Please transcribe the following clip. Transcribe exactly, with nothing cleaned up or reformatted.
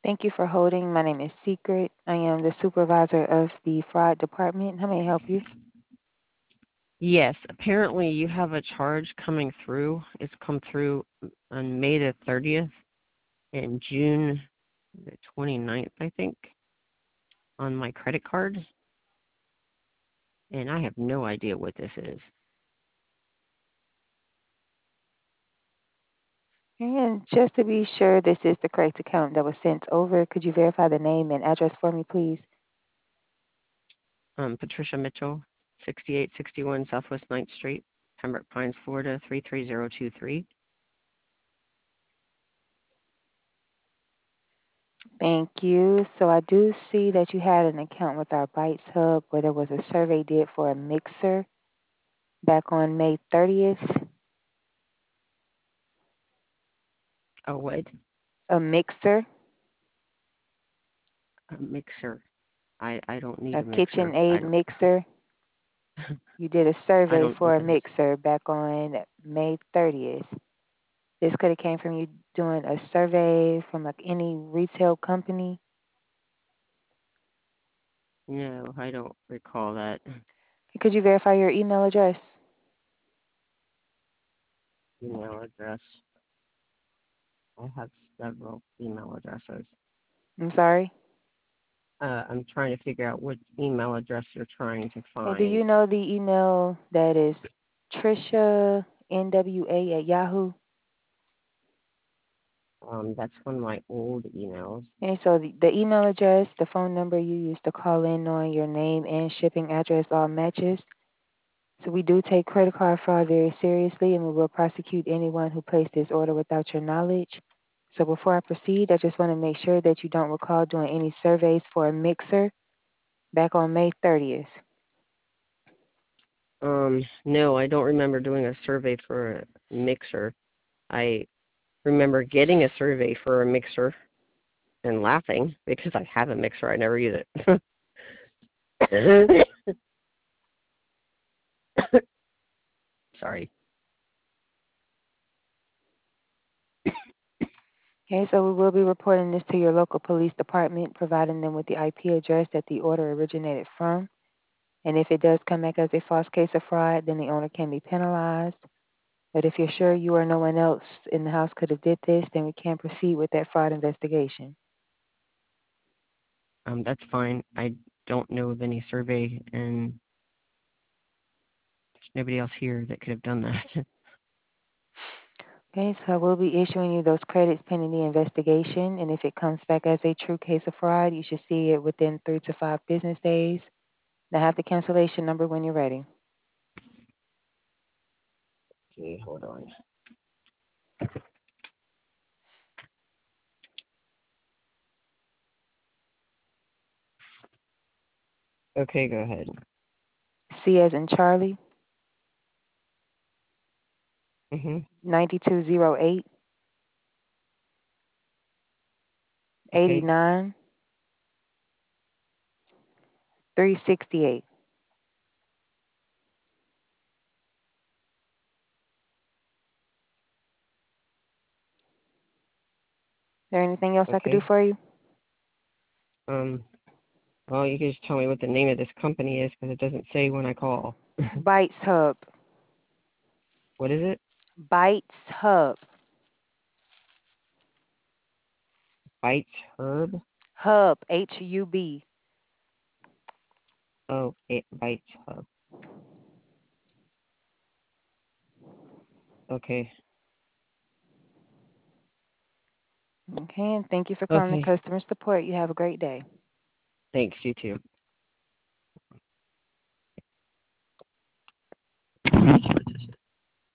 Thank you for holding. My name is Secret. I am the supervisor of the fraud department. How may I help you? Yes, apparently you have a charge coming through. It's come through on May the thirtieth and June the twenty-ninth, I think, on my credit card. And I have no idea what this is. And just to be sure this is the correct account that was sent over, could you verify the name and address for me, please? Um, Patricia Mitchell, sixty-eight sixty-one Southwest ninth Street, Pembroke Pines, Florida, three three zero two three. Thank you. So I do see that you had an account with our Bytes Hub where there was a survey did for a mixer back on May thirtieth. Oh, what? A mixer, A mixer. I, I don't need a a mixer. I KitchenAid don't mixer. You did a I survey don't know for what a that is. mixer back on May thirtieth. This could have came from you doing a survey from like any retail company. No, I don't recall that. Could you verify your email address? Email address. I have several email addresses. I'm sorry. Uh, I'm trying to figure out what email address you're trying to Okay, do find. you know the email that is Trisha N W A at Yahoo? Um, that's one of my old emails. Okay, so the, the email address, the phone number you used to call in on, your name and shipping address all matches. So we do take credit card fraud very seriously, and we will prosecute anyone who placed this order without your knowledge. So before I proceed, I just want to make sure that you don't recall doing any surveys for a mixer back on May thirtieth. Um, no, I don't remember doing a survey for a mixer. I remember getting a survey for a mixer and laughing because I have a mixer. I never use it. Sorry. Okay, so we will be reporting this to your local police department, providing them with the I P address that the order originated from. And if it does come back as a false case of fraud, then the owner can be penalized. But if you're sure you or no one else in the house could have did this, then we can proceed with that fraud investigation. Um, that's fine. I don't know of any survey, and there's nobody else here that could have done that. Okay, so I will be issuing you those credits pending the investigation. And if it comes back as a true case of fraud, you should see it within three to five business days. Now have the cancellation number when you're ready. Okay, hold on. Okay, go ahead. C as in Charlie, Mhm. ninety-two oh eight, Okay. eighty-nine, three sixty-eight. Is there anything else I could do Okay. for you? Um. Well, you can just tell me what the name of this company is because it doesn't say when I call. Bytes Hub. What is it? Bytes Hub. Bites Herb. Hub, H U B. Oh, it Bites Hub. Okay. Okay, and thank you for calling the Okay. customer support. You have a great day. Thanks. You too.